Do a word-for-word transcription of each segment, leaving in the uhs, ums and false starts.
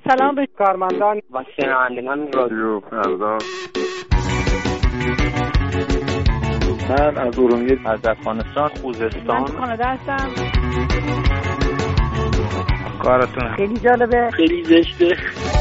سلام به کارمندان و شنوندگان رادیو فردا. من از ارومیه، از افغانستان، خوزستان، من کانادا هستم. کارتون خیلی جالبه، خیلی زشته.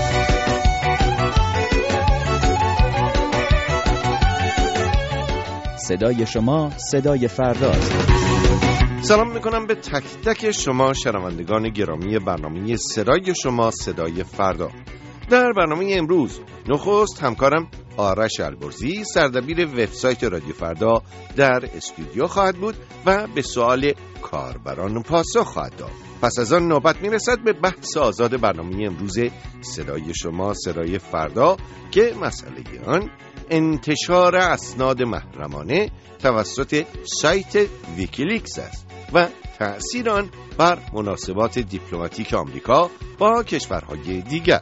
صدای شما صدای فرداست. سلام میکنم به تک تک شما شنوندگان گرامی برنامه صدای شما صدای فردا. در برنامه امروز نخست همکارم آرش البرزی سردبیر وبسایت رادیو فردا در استودیو خواهد بود و به سوال کاربران پاسخ خواهد داد. پس از آن نوبت میرسد به بحث آزاد برنامه امروز صدای شما صدای فردا که مسئله آن انتشار اسناد محرمانه توسط سایت ویکیلیکس است و تأثیر آن بر مناسبات دیپلماتیک آمریکا با کشورهای دیگر.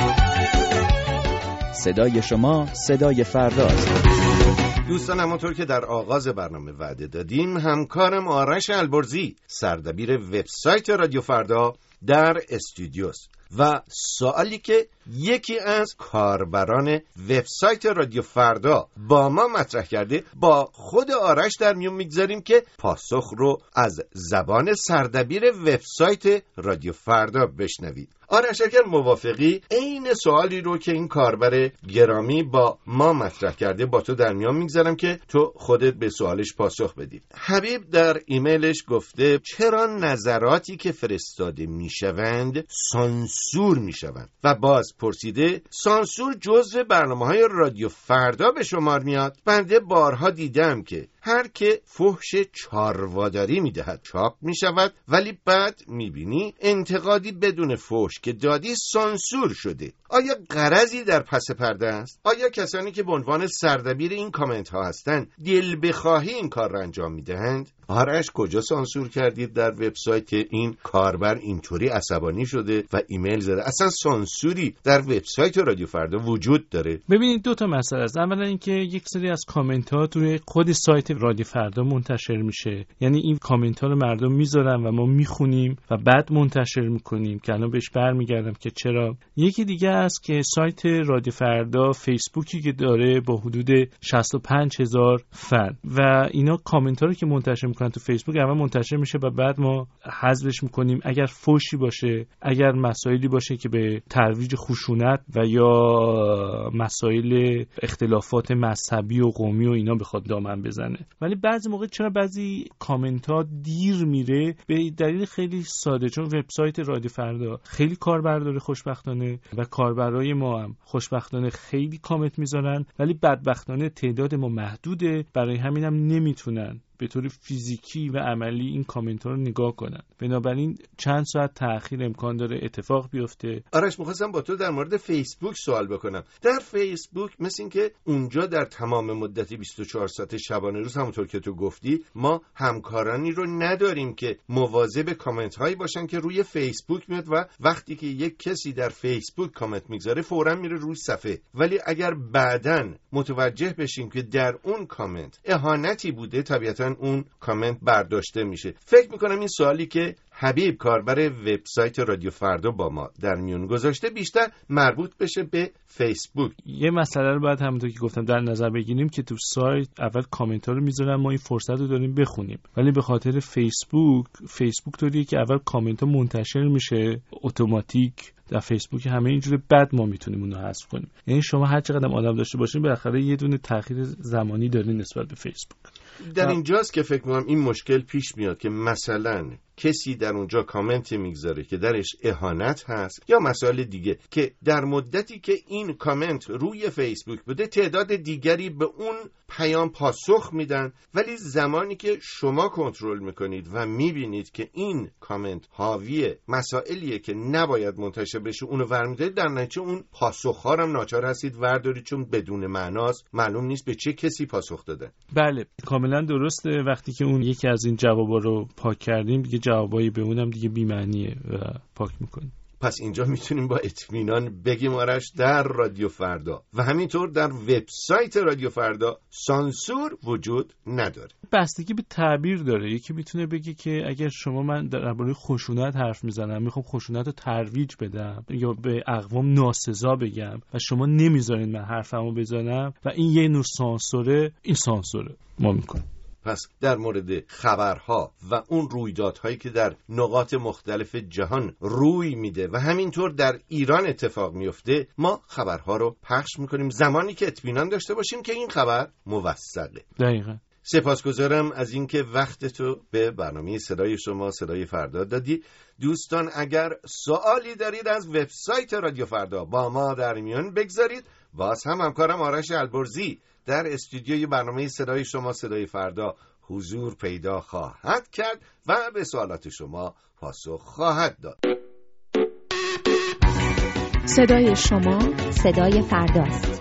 صدای شما صدای فرداست. دوستان، همونطور که در آغاز برنامه وعده دادیم، همکارم آرش البرزی سردبیر وبسایت رادیو فردا در استودیوست و سوالی که یکی از کاربران وبسایت رادیو فردا با ما مطرح کرده با خود آرش در میون میگذاریم که پاسخ رو از زبان سردبیر وبسایت رادیو فردا بشنوید. آرش، اگر موافقی عین سوالی رو که این کاربر گرامی با ما مطرح کرده با تو در میان میگذارم که تو خودت به سوالش پاسخ بدی. حبیب در ایمیلش گفته چرا نظراتی که فرستاده میشوند سانسور میشوند و باز پرسیده سانسور جزو برنامه‌های رادیو فردا به شمار میاد؟ بنده بارها دیدم که هر که فحش چارواداری میدهد چاپ میشود، ولی بعد میبینی انتقادی بدون فحش که دادی سانسور شده. آیا غرضی در پس پرده است؟ آیا کسانی که به عنوان سردبیر این کامنت ها هستند دل بخواهی این کار را انجام میدهند؟ آرش، کجا سانسور کردید در وبسایت که این کاربر اینطوری عصبانی شده و ایمیل زده؟ اصلا سانسوری در وبسایت رادیو فردا وجود داره؟ ببینید، دو تا مسئله است. اولا اینکه یک سری از کامنت ها توی خود سایت رادیو فردا منتشر میشه، یعنی این کامنت ها رو مردم میذارن و ما میخونیم و بعد منتشر میکنیم که الان بهش برمیگردم که چرا. یکی دیگه است که سایت رادیو فردا فیسبوکی که داره با حدود شصت و پنج هزار فرد و اینا کامنت ها رو که منتشر میکنن تو فیسبوک اول منتشر میشه و بعد ما حذفش میکنیم اگر فحشی باشه، اگر مسائلی باشه که به ترویج خشونت و یا مسائل اختلافات مذهبی و قومی و اینا بخواد دامن بزنه. ولی بعضی موقع چرا بعضی کامنت ها دیر میره؟ به دلیل خیلی ساده، چون وبسایت رادیو فردا خیلی کاربر داره خوشبختانه و کاربرای ما هم خوشبختانه خیلی کامنت میذارن، ولی بدبختانه تعداد ما محدوده، برای همین هم نمیتونن به طور فیزیکی و عملی این کامنت ها رو نگاه کنن. بنابراین چند ساعت تأخیر امکان داره اتفاق بیفته. آرش، می‌خواستم با تو در مورد فیسبوک سوال بکنم. در فیسبوک مثل این که اونجا در تمام مدت بیست و چهار ساعت شبانه روز، همونطور که تو گفتی، ما همکارانی رو نداریم که مواظب کامنت هایی باشن که روی فیسبوک میاد و وقتی که یک کسی در فیسبوک کامنت میگذاره فوراً میره روی صفحه. ولی اگر بعداً متوجه بشیم که در اون کامنت اهانتی بوده، طبیعتاً اون کامنت برداشته میشه. فکر میکنم این سوالی که حبیب کاربر وبسایت رادیو فردا با ما در میون گذاشته بیشتر مربوط بشه به فیسبوک. یه مسئله رو باید همونطور که گفتم در نظر بگیریم که تو سایت اول کامنت ها رو میذارن، ما این فرصت رو داریم بخونیم، ولی به خاطر فیسبوک فیسبوک طوریه که اول کامنت ها منتشر میشه اتوماتیک در فیسبوک، همه اینجوری، بعد ما میتونیم اون رو حذف کنیم. یعنی شما هر چقدر آدم داشته باشین بالاخره یه دونه تأخیر زمانی دارین نسبت به فیسبوک. در اینجاست که فکر می‌کنم این مشکل پیش میاد که مثلا کسی در اونجا کامنت میگذاره که درش اهانت هست یا مسائل دیگه که در مدتی که این کامنت روی فیسبوک بوده تعداد دیگری به اون پیام پاسخ میدن، ولی زمانی که شما کنترل میکنید و میبینید که این کامنت حاوی مسائلیه که نباید منتشر بشه اونو ورمیدارید، در نتیجه اون پاسخ‌ها هم ناچار هستید وردارید، چون بدون معناست، معلوم نیست به چه کسی پاسخ داده. بله کاملا درسته. وقتی که اون یکی از این جوابا رو پاک کردیم دیگه جوابایی به اونم دیگه بی‌معنیه و پاک میکنیم. پس اینجا میتونیم با اطمینان بگیم آرش در رادیو فردا و همینطور در وبسایت رادیو فردا سانسور وجود نداره. بستگی به تعبیر داره. یکی میتونه بگه که اگر شما من درباره خشونت حرف میزنم، میخوام خشونت رو ترویج بدم یا به اقوام ناسزا بگم و شما نمیذارین من حرفمو بزنم و این یه نوع سانسوره، این سانسوره ما میکنیم. پس در مورد خبرها و اون رویدادهایی که در نقاط مختلف جهان روی میده و همینطور در ایران اتفاق میفته، ما خبرها رو پخش میکنیم زمانی که اطمینان داشته باشیم که این خبر موثقه. دقیقاً. سپاسگزارم از اینکه وقتتو به برنامه صدای شما صدای فردا دادی. دوستان اگر سوالی دارید از وبسایت رادیو فردا با ما در میان بگذارید. باز هم همکارم آرش البرزی در استودیوی برنامه صدای شما صدای فردا حضور پیدا خواهد کرد و به سوالات شما پاسخ خواهد داد. صدای شما صدای فرداست.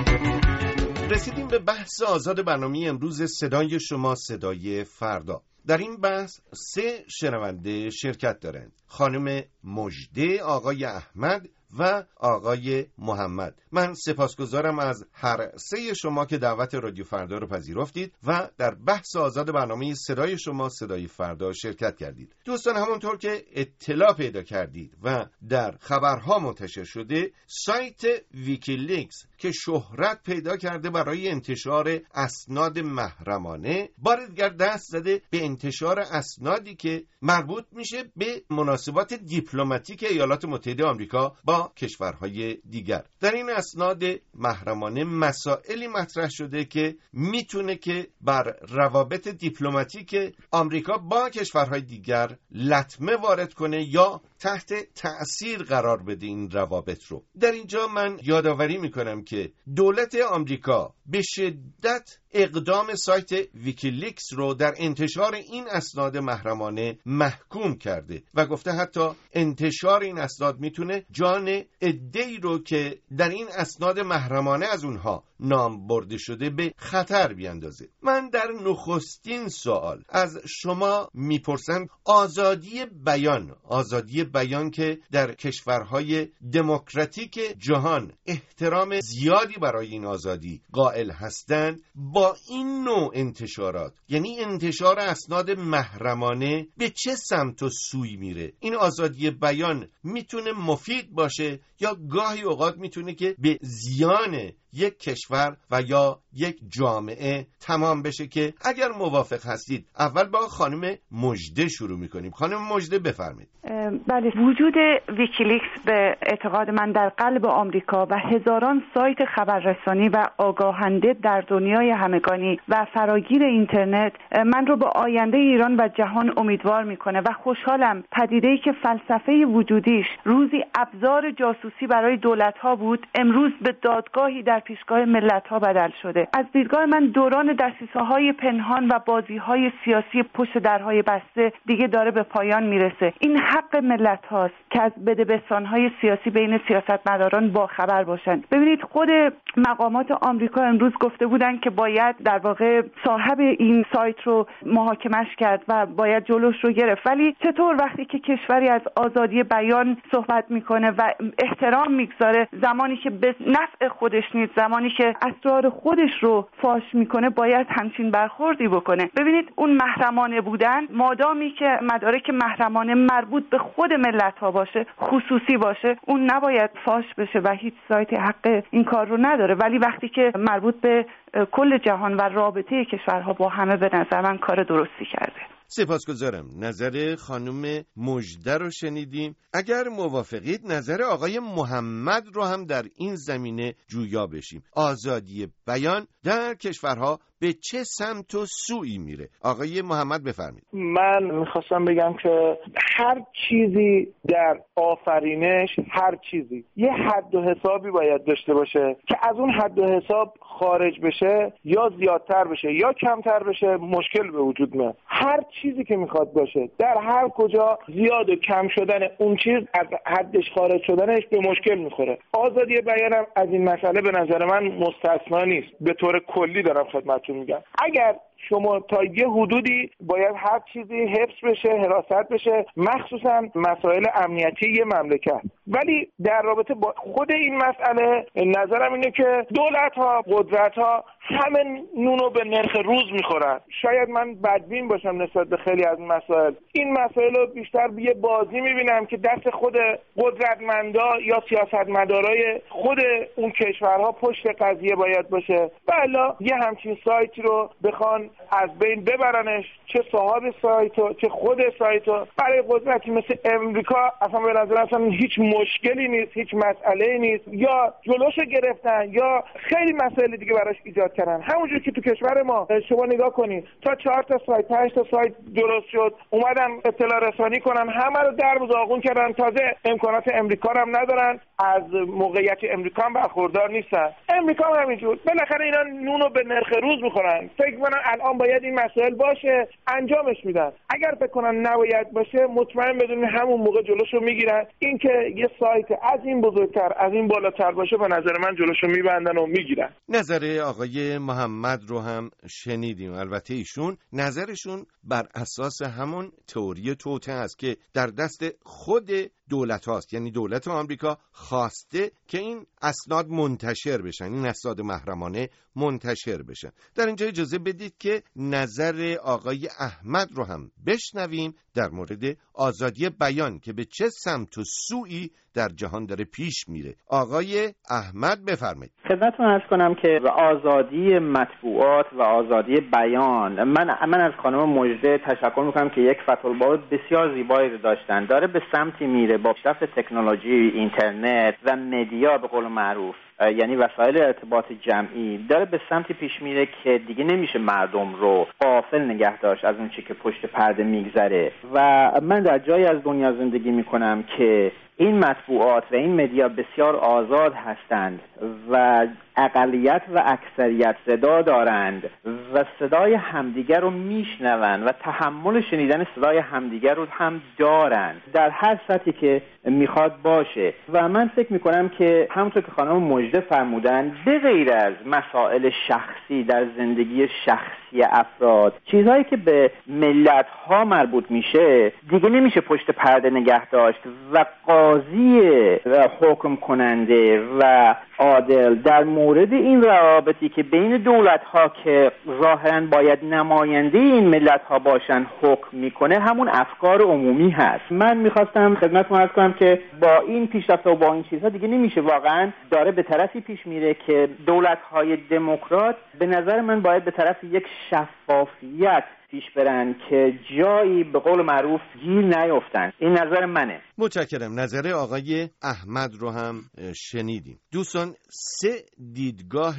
رسیدیم به بحث آزاد برنامه امروز صدای شما صدای فردا. در این بحث سه شنونده شرکت دارند: خانم مژده، آقای احمد و آقای محمد. من سپاسگزارم از هر سه شما که دعوت رادیو فردا رو پذیرفتید و در بحث آزاد برنامه صدای شما صدای فردا شرکت کردید. دوستان، همونطور که اطلاع پیدا کردید و در خبرها منتشر شده، سایت ویکیلیکس که شهرت پیدا کرده برای انتشار اسناد محرمانه، بار دیگر دست زده به انتشار اسنادی که مربوط میشه به مناسبات دیپلماتیک ایالات متحده آمریکا با کشورهای دیگر. در این اسناد محرمانه مسائلی مطرح شده که میتونه که بر روابط دیپلماتیک آمریکا با کشورهای دیگر لطمه وارد کنه یا تحت تأثیر قرار بده این روابط رو. در اینجا من یادآوری میکنم که دولت آمریکا به شدت اقدام سایت ویکیلیکس رو در انتشار این اسناد محرمانه محکوم کرده و گفته حتی انتشار این اسناد میتونه جان عده‌ای رو که در این اسناد محرمانه از اونها نام برده شده به خطر بیندازه. من در نخستین سوال از شما میپرسم، آزادی بیان، آزادی بیان که در کشورهای دموکراتیک جهان احترام زیادی برای این آزادی قائل هستند، با این نوع انتشارات، یعنی انتشار اسناد محرمانه، به چه سمت و سوی میره؟ این آزادی بیان میتونه مفید باشه یا گاهی اوقات میتونه که به زیان یک کشور و یا یک جامعه تمام بشه؟ که اگر موافق هستید اول با خانم مژده شروع میکنیم. خانم مژده بفرمایید. بله، وجود ویکیلیکس به اعتقاد من در قلب آمریکا و هزاران سایت خبررسانی و آگاهنده در دنیای همگانی و فراگیر اینترنت من رو به آینده ایران و جهان امیدوار میکنه و خوشحالم پدیده‌ای که فلسفه وجودیش روزی ابزار جاسوسی برای دولت‌ها بود، امروز به دادگاهی در پیشگاه ملت‌ها بدل شده. از دیدگاه من دوران دسیسه‌های پنهان و بازی‌های سیاسی پشت درهای بسته دیگه داره به پایان میرسه. این حق ملت هاست که از بدبستان‌های سیاسی بین سیاستمداران با خبر باشند. ببینید، خود مقامات آمریکا امروز گفته بودن که باید در واقع صاحب این سایت رو محاکمش کرد و باید جلوش رو گرفت. ولی چطور وقتی که کشوری از آزادی بیان صحبت میکنه و احترام میگذاره، زمانی که به نفع خودش نیست، زمانی که اسرار خودش رو فاش میکنه، باید همچین برخوردی بکنه؟ ببینید، اون محرمانه بودن، مادامی که مدارک محرمانه مربوط به خود ملت ها باشه، خصوصی باشه، اون نباید فاش بشه و هیچ سایت حق این کار رو نداره. ولی وقتی که مربوط به کل جهان و رابطه کشورها با همه، به نظر من کار درستی کرده. سپاسگزارم. نظر خانم مژده رو شنیدیم. اگر موافقید نظر آقای محمد رو هم در این زمینه جویا بشیم. آزادی بیان در کشورها به چه سمت و سویی میره؟ آقای محمد بفرمایید. من میخواستم بگم که هر چیزی در آفرینش، هر چیزی یه حد و حسابی باید داشته باشه که از اون حد و حساب خارج بشه یا زیادتر بشه یا کمتر بشه، مشکل به وجود میاد. هر چیزی که میخواد باشه، در هر کجا زیاد و کم شدن اون چیز از حدش خارج شدنش به مشکل میخوره. آزادی بیانم از این مسئله به نظر من مستثنا نیست. به طور کلی دارم خدمتتون میگم. اگر شما تا یه حدودی باید هر چیزی حفظ بشه، حراست بشه، مخصوصا مسائل امنیتی یه مملکت. ولی در رابطه با خود این مسئله نظرم اینه که دولت‌ها، قدرت‌ها همه نونو به نرخ روز میخورن. شاید من بدبین باشم نسبت به خیلی از این مسائل. این مسائل رو بیشتر یه بازی میبینم که دست خود قدرتمندا یا سیاستمدارای خود اون کشورها پشت قضیه باید باشه. والا یه همچین سایتی رو بخوان از بین ببرنش، چه صاحب سایتو چه خود سایتو، برای قدرتی مثل امریکا اصلا به نظر اصلا هیچ مشکلی نیست، هیچ مسئله‌ای نیست. یا جلوشو گرفتن یا خیلی مسائل دیگه براش ایجاد کردن. همونجور که تو کشور ما شما نگاه کنید تا چهار تا سایت، پنج تا سایت درست شد، اومدن اطلاع رسانی کنن، همه رو در داغون کردن. تازه امکانات امریکا هم ندارن، از موقعیت امریکا هم برخوردار نیستن. امریکا هم همینجور. بالاخره اینا نونو به نرخ روز میخورن. فکر کنن الان باید این مسائل باشه، انجامش میدن. اگر فکر کنن نباید باشه، مطمئن بدونید همون موقع جلوشو میگیرن. اینکه یه سایت از این بزرگتر، از این بالاتر باشه، به نظر من جلوشو میبندن و میگیرن. نظر آقای محمد رو هم شنیدیم. البته ایشون نظرشون بر اساس همون تئوری توطئه است که در دست خود دولت هاست، یعنی دولت آمریکا خواسته که این اسناد منتشر بشن، این اسناد محرمانه منتشر بشن. در اینجا اجازه بدید که نظر آقای احمد رو هم بشنویم در مورد آزادی بیان که به چه سمت و سویی در جهان داره پیش میره. آقای احمد بفرمایید. خدمتتون عرض کنم که آزادی مطبوعات و آزادی بیان، من من از خانم مژده تشکر میکنم که یک فتح الباری بسیار زیبایی رو داشتن. داره به سمتی میره با پیشرفت تکنولوژی، اینترنت و مدیا به قول معروف، یعنی وسایل ارتباط جمعی، داره به سمتی پیش میره که دیگه نمیشه مردم رو غافل نگه داشت از اون چی که پشت پرده میگذره. و من در جایی از دنیا زندگی میکنم که این مطبوعات و این مدیا بسیار آزاد هستند و اقلیت و اکثریت صدا دارند و صدای همدیگر رو میشنوند و تحمل شنیدن صدای همدیگر رو هم دارند در هر سطحی که میخواد باشه. و من فکر میکنم که همونطور که خانم مژده فرمودن، به غیر از مسائل شخصی در زندگی شخصی افراد، چیزهایی که به ملت ها مربوط میشه دیگه نمیشه پشت پرده نگه داشت و قاضی و حکم کننده و عادل در مورد این روابطی که بین دولت ها که ظاهرا باید نماینده این ملت ها باشن حکم میکنه همون افکار عمومی هست. من میخواستم خدمتتون عرض کنم که با این پیشرفت و با این چیزها دیگه نمیشه، واقعا داره به طرفی پیش میره که دولت های دموکرات به نظر من باید به طرف یک شفافیت پیش برن که جایی به قول معروف گیر نیفتن. این نظر منه. متشکرم. نظر آقای احمد رو هم شنیدیم. دوستان، سه دیدگاه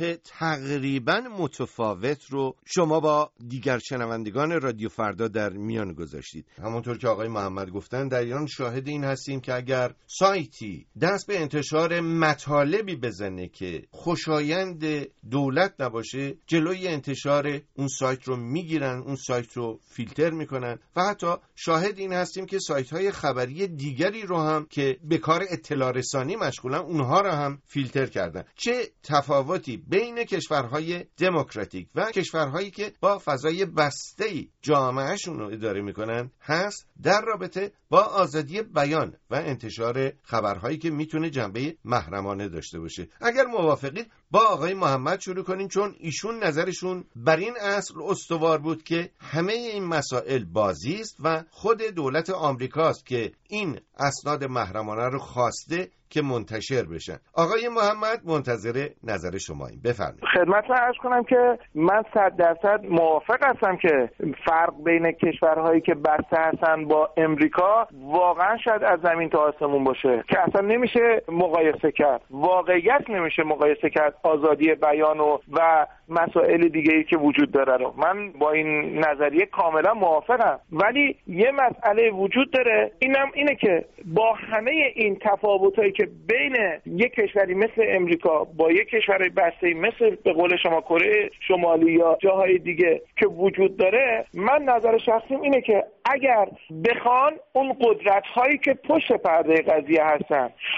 تقریبا متفاوت رو شما با دیگر شنوندگان رادیو فردا در میان گذاشتید. همونطور که آقای محمد گفتن، در ایران شاهد این هستیم که اگر سایتی دست به انتشار مطالبی بزنه که خوشایند دولت نباشه، جلوی انتشار اون سایت رو میگیرن، اون سایت رو فیلتر میکنن و حتی شاهد این هستیم که سایت های خبری دیگری رو هم که به کار اطلاع رسانی مشغولن اونها رو هم فیلتر کردن. چه تفاوتی بین کشورهای دموکراتیک و کشورهایی که با فضای بسته‌ای جامعهشون رو اداره میکنن هست در رابطه با آزادی بیان و انتشار خبرهایی که میتونه جنبه محرمانه داشته باشه. اگر موافقید با آقای محمد شروع کنیم، چون ایشون نظرشون بر این اصل استوار بود که همه این مسائل بازی است و خود دولت آمریکاست که این اسناد محرمانه رو خواسته که منتشر بشن. آقای محمد منتظر نظر شماییم. بفرمایید. خدمتتون عرض کنم که من صد درصد موافق هستم که فرق بین کشورهایی که بسته هستن با امریکا واقعا شاید از زمین تا آسمون باشه که اصلا نمیشه مقایسه کرد. واقعیت نمیشه مقایسه کرد آزادی بیان و و مسائل دیگه‌ای که وجود داره رو. من با این نظریه کاملا موافقم، ولی یه مسئله وجود داره، اینم اینه که با همه این تفاوتایی که بین یک کشوری مثل امریکا با یک کشور بسته مثل به قول شما کره شمالی یا جاهای دیگه که وجود داره، من نظر شخصیم اینه که اگر بخوان اون قدرت هایی که پشت پرده قضیه هستن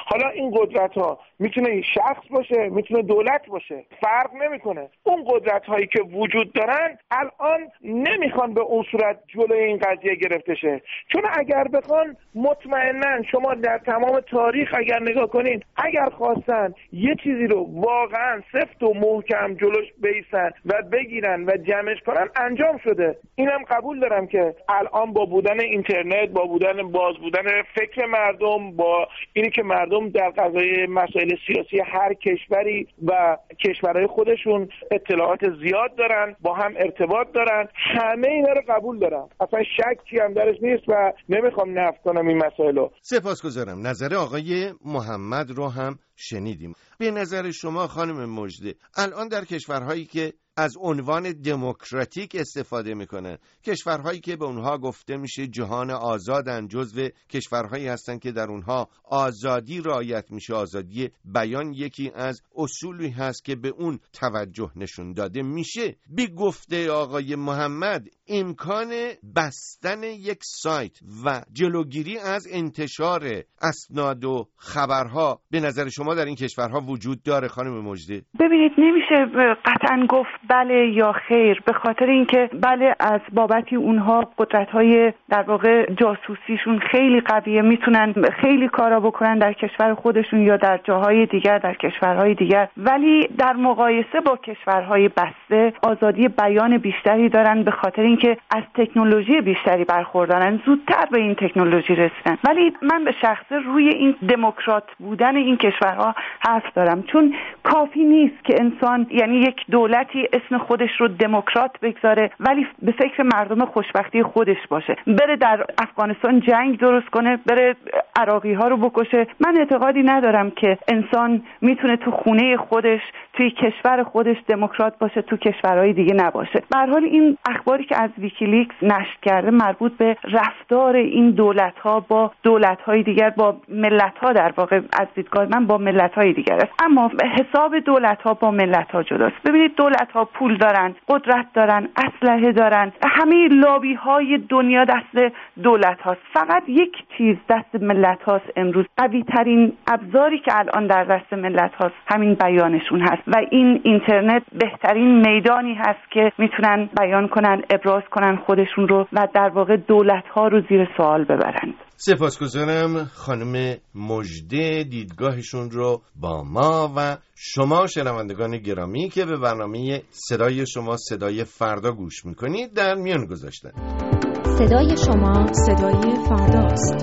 حالا این قدرت ها میتونه شخص باشه، میتونه دولت باشه، فرق نمیکنه. اون قدرت هایی که وجود دارن الان نمیخوان به اون صورت جلوی این قضیه گرفته شه، چون اگر بخوان مطمئنن شما در تمام تاریخ اگر نگاه کنین، اگر خواستن یه چیزی رو واقعا سفت و محکم جلوش بیسن و بگیرن و جمعش کنن انجام شده. اینم قبول دارم که الان با بودن اینترنت، با بودن باز بودن فکر مردم، با اینی که مردم در قضای مسائل سیاسی هر کشوری و کشورهای خودشون اطلاعات زیاد دارن، با هم ارتباط دارن، همه اینا رو قبول دارم، اصلا شکی هم درش نیست و نمیخوام نفی کنم این مسائل. سپاسگزارم. نظر آقای محمد رو هم شنیدیم. به نظر شما خانم مژده، الان در کشورهایی که از عنوان دموکراتیک استفاده میکنن، کشورهایی که به اونها گفته میشه جهان آزادن، جزو کشورهایی هستن که در اونها آزادی رعایت میشه، آزادی بیان یکی از اصولی هست که به اون توجه نشون داده میشه، به گفته آقای محمد امکان بستن یک سایت و جلوگیری از انتشار اسناد و خبرها به نظر شما در این کشورها وجود داره خانم مژده؟ ببینید نمیشه قطعا گفت بله یا خیر، به خاطر اینکه بله از بابتی اونها قدرت‌های در واقع جاسوسیشون خیلی قویه، میتونن خیلی کارا بکنن در کشور خودشون یا در جاهای دیگر، در کشورهای دیگر، ولی در مقایسه با کشورهای بسته آزادی بیان بیشتری دارن، به خاطر اینکه از تکنولوژی بیشتری برخوردارن، زودتر به این تکنولوژی رسیدن. ولی من به شخصه روی این دموکرات بودن این کشورها حرف دارم، چون کافی نیست که انسان یعنی یک دولتی اسم خودش رو دموکرات بگذاره ولی به فکر مردم خوشبختی خودش باشه، بره در افغانستان جنگ درست کنه، بره عراقی ها رو بکشه. من اعتقادی ندارم که انسان میتونه تو خونه خودش، توی کشور خودش دموکرات باشه، تو کشورهای دیگه نباشه. به هر حال این اخباری که از ویکیلیکس نشر کرده مربوط به رفتار این دولت ها با دولت های دیگر، با ملت ها، در واقع از دیدگاه من با ملت های دیگر است، اما حساب دولت ها با ملت ها جداست. ببینید دولت ها پول دارن، قدرت دارن، اسلحه دارن، همه لابی های دنیا دست دولت هاست. فقط یک چیز دست ملت هاست امروز، قوی ترین ابزاری که الان در دست ملت هاست همین بیانشون هست و این اینترنت بهترین میدانی هست که میتونن بیان کنن، ابراز کنن خودشون رو و در واقع دولت ها رو زیر سوال ببرند. سپاسگزارم خانم مژده دیدگاهشون رو با ما و شما شنوندگان گرامی که به برنامه صدای شما صدای فردا گوش میکنید در میان گذاشتن. صدای شما صدای فرداست.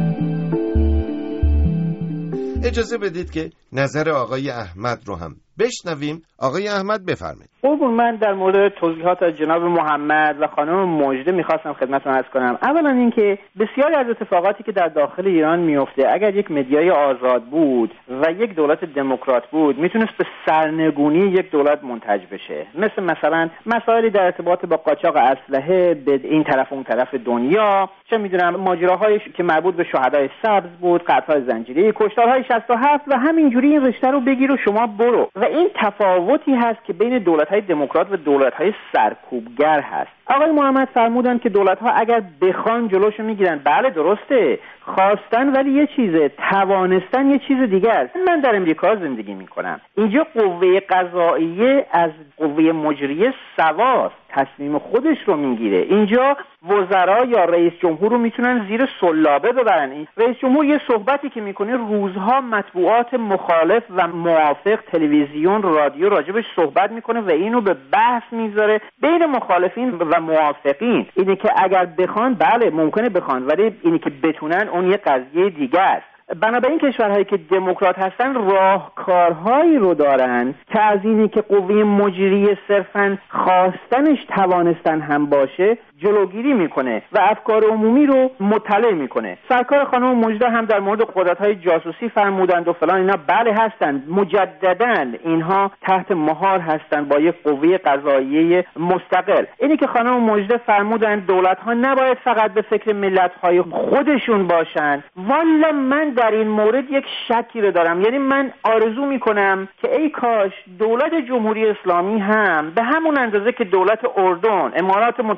اجازه بدید که نظر آقای احمد رو هم بشنویم. آقای احمد بفرمایید. قربون، من در مورد توضیحات از جناب محمد و خانم مژده میخواستم خدمتتون عرض کنم. اولا اینکه بسیاری از اتفاقاتی که در داخل ایران میفته اگر یک مدیای آزاد بود و یک دولت دموکرات بود میتونست به سرنگونی یک دولت منتج بشه، مثل مثلا مسائلی در ارتباط با قاچاق اسلحه به این طرف اون طرف دنیا، چه میدونم ماجراهایی که مربوط به شهدای سبز بود، قتل‌های زنجیره‌ای، کشتارهای شصت و هفت و همینجوری این رشته رو بگیر و شما برو. و این تفاوتی هست که بین دولت‌های دموکرات و دولت‌های سرکوبگر هست. آقای محمد فرمودن که دولت‌ها اگر بخوان جلوشو میگیرن. بله درسته، خواستن ولی یه چیزه، توانستن یه چیز دیگه است. من در امریکا زندگی میکنم، اینجا قوه قضاییه از قوه مجریه سواست، تصمیم خودش رو میگیره. اینجا وزرا یا رئیس جمهور رو میتونن زیر سلابه ببرن. رئیس جمهور یه صحبتی که میکنه روزها مطبوعات مخالف و موافق، تلویزیون، رادیو راجبش صحبت میکنه و اینو به بحث میذاره بین مخالفین و موافقین. اینه که اگر بخوان بله ممکنه بخوان، ولی اینه که بتونن اون یه قضیه دیگه است. بنابراین کشورهایی که دموکرات هستن راهکارهایی رو دارن که از اینی که قوه مجریه صرفاً خواستنش توانستن هم باشه جلوگیری میکنه و افکار عمومی رو مطلع میکنه. سرکار خانم مژده هم در مورد قدرت‌های جاسوسی فرمودند و فلان، اینا بله هستند، مجدداً اینها تحت مهار هستند با یک قوه قضاییه مستقل. اینی که خانم مژده فرمودند دولت‌ها نباید فقط به فکر ملت‌های خودشون باشن، والا من در این مورد یک شکی رو دارم. یعنی من آرزو میکنم که ای کاش دولت جمهوری اسلامی هم به همون اندازه که دولت اردن، امارات متحده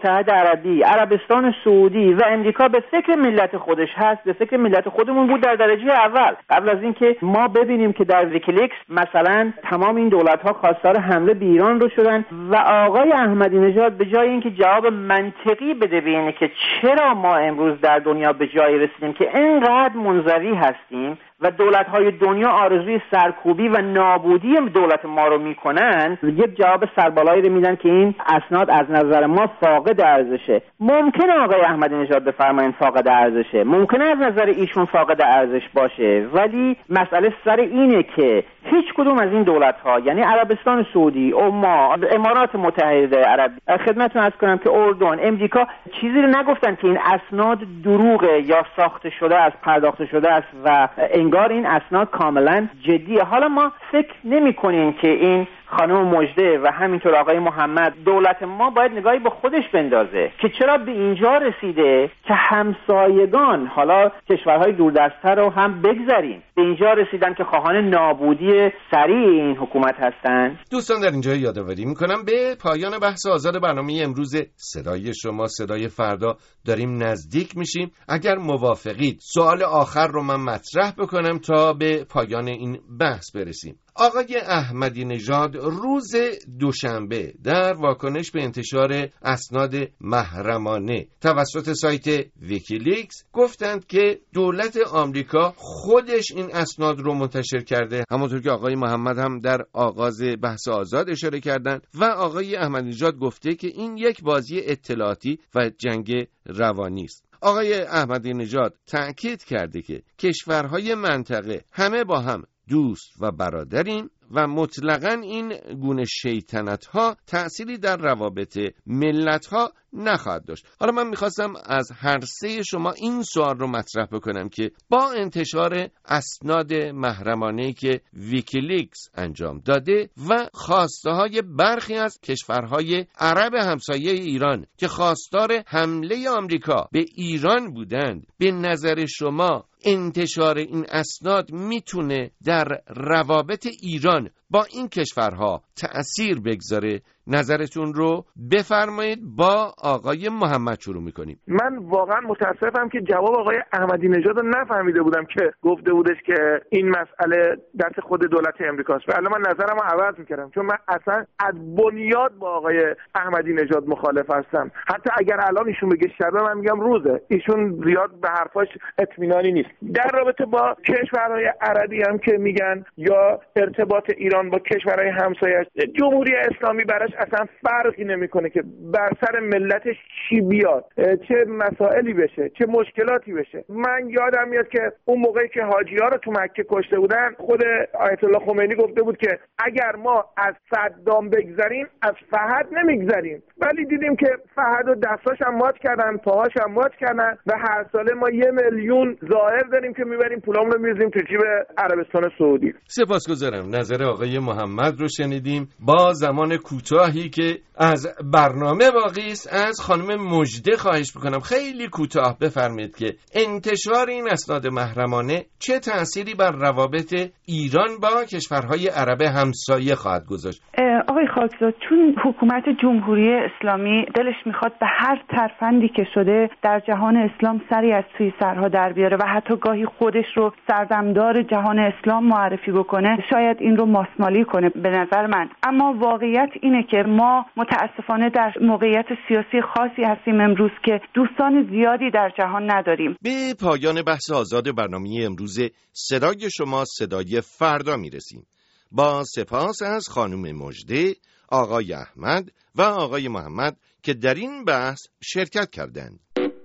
عربی، عربستان سعودی و امریکا به فکر ملت خودش هست، به فکر ملت خودمون بود در درجه اول. قبل از اینکه ما ببینیم که در ویکیلیکس مثلا تمام این دولت‌ها خواستار حمله به ایران رو شدن و آقای احمدی نژاد به جای اینکه جواب منطقی بده به اینه که چرا ما امروز در دنیا به جایی رسیدیم که اینقدر منزوی هستیم و دولت‌های دنیا آرزوی سرکوبی و نابودی دولت ما رو میکنن، یک جواب سربالایی رو میدن که این اسناد از نظر ما فاقد ارزشه. ممکنه آقای احمدی نژاد بفرمایند فاقد ارزشه، ممکنه از نظر ایشون فاقد ارزش باشه، ولی مسئله سر اینه که هیچ کدوم از این دولت‌ها، یعنی عربستان سعودی، عمان، امارات متحده عربی، خدمتتون عرض کنم که اردن، امریکا چیزی رو نگفتن که این اسناد دروغه یا ساخته شده است، پرداخته شده است و انگار این اسناد کاملا جدیه. حالا ما فکر نمی کنیم که این خانم مژده و همینطور آقای محمد، دولت ما باید نگاهی به خودش بندازه که چرا به اینجا رسیده که همسایگان، حالا کشورهای دوردست‌تر رو هم بگذاریم، به اینجا رسیدن که خواهان نابودی سریع این حکومت هستند. دوستان در اینجا یادآوری میکنم به پایان بحث آزاد برنامه امروز صدای شما صدای فردا داریم نزدیک میشیم. اگر موافقید سوال آخر رو من مطرح بکنم تا به پایان این بحث برسیم. آقای احمدی نژاد روز دوشنبه در واکنش به انتشار اسناد محرمانه توسط سایت ویکیلیکس گفتند که دولت آمریکا خودش این اسناد رو منتشر کرده، همونطور که آقای محمد هم در آغاز بحث آزاد اشاره کردند، و آقای احمدی نژاد گفته که این یک بازی اطلاعاتی و جنگ روانی است. آقای احمدی نژاد تأکید کرده که کشورهای منطقه همه با هم دوست و برادریم و مطلقاً این گونه شیطنت‌ها تأثیری در روابط ملت‌ها نخواهد داشت. حالا من می‌خواستم از هر سه شما این سوال رو مطرح بکنم که با انتشار اسناد محرمانه‌ای که ویکیلیکس انجام داده و خواسته‌های برخی از کشورهای عرب همسایه ایران که خواستار حمله آمریکا به ایران بودند، به نظر شما انتشار این اسناد میتونه در روابط ایران با این کشورها تأثیر بگذاره؟ نظرتون رو بفرمایید. با آقای محمد شروع میکنیم. من واقعا متاسفم که جواب آقای احمدی نژاد رو نفهمیده بودم که گفته بودش که این مسئله دست خود دولت امریکاست و الان من نظرم رو عوض میکردم، چون من اصلا از بنیاد با آقای احمدی نژاد مخالف هستم. حتی اگر الان ایشون بگه شبه، من میگم روزه. ایشون زیاد به حرفاش اطمینانی نیست. در رابطه با کشورهای عربی هم که میگن یا ارتباط ایران با کشورهای همسایه، جمهوری اسلامی براش اصلا فرقی نمیکنه که بر سر ملتش چی بیاد، چه مسائلی بشه، چه مشکلاتی بشه. من یادم میاد که اون موقعی که حاجی‌ها رو تو مکه کشته بودن، خود آیت الله خمینی گفته بود که اگر ما از صدام بگذریم از فهد نمیگذریم، ولی دیدیم که فهد و دستاش هم مات کردن، پاهاش هم مات کردن و هر ساله ما یه میلیون زائر داریم که میبریم پولامون رو میریزیم تو جیب عربستان سعودی. سپاسگزارم. نظر آقای محمد رو شنیدیم. با زمان کوتاهی که از برنامه باقی است، از خانم مژده خواهش میکنم خیلی کوتاه بفرمایید که انتشار این اسناد محرمانه چه تأثیری بر روابط ایران با کشورهای عرب همسایه خواهد گذاشت. آقای خاکزاد، چون حکومت جمهوری اسلامی دلش میخواد به هر ترفندی که شده در جهان اسلام سری از توی سرها در بیاره و حتی گاهی خودش رو سردمدار جهان اسلام معرفی بکنه، شاید این رو ماسمالی کنه به نظر من. اما واقعیت اینه که ما متاسفانه در موقعیت سیاسی خاصی هستیم امروز که دوستان زیادی در جهان نداریم. به پایان بحث آزاد برنامه امروز صدای شما صدای فردا میرسیم. با سپاس از خانم مژده، آقای احمد و آقای محمد که در این بحث شرکت کردند.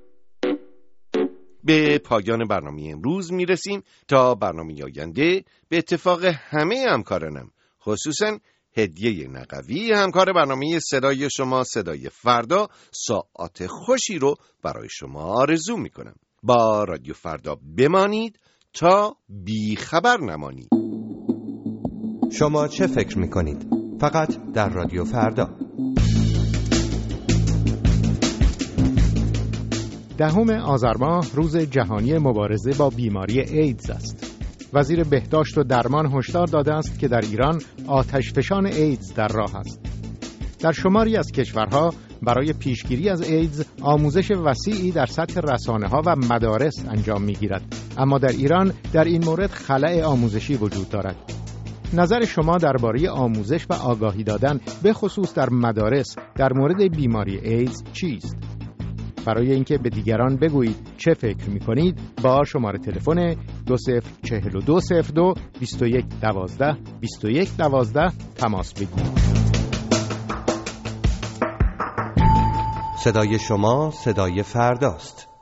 به پایان برنامه امروز میرسیم. تا برنامه آینده به اتفاق همه همکارانم، خصوصاً هدیه نقوی همکار برنامه صدای شما صدای فردا، ساعت خوشی رو برای شما آرزو میکنم. با رادیو فردا بمانید تا بی خبر نمانید. شما چه فکر میکنید؟ فقط در رادیو فردا. دهم آذر ماه روز جهانی مبارزه با بیماری ایدز است. وزیر بهداشت و درمان هشدار داده است که در ایران آتشفشان ایدز در راه است. در شماری از کشورها برای پیشگیری از ایدز آموزش وسیعی در سطح رسانه‌ها و مدارس انجام می‌گیرد، اما در ایران در این مورد خلأ آموزشی وجود دارد. نظر شما درباره آموزش و آگاهی دادن به خصوص در مدارس در مورد بیماری ایدز چیست؟ برای اینکه به دیگران بگویید چه فکر می‌کنید با شماره تلفن دو صفر چهل و دو صفر دو بیست و یک دوازده بیست و یک دوازده تماس بگیرید. صدای شما صدای فرداست.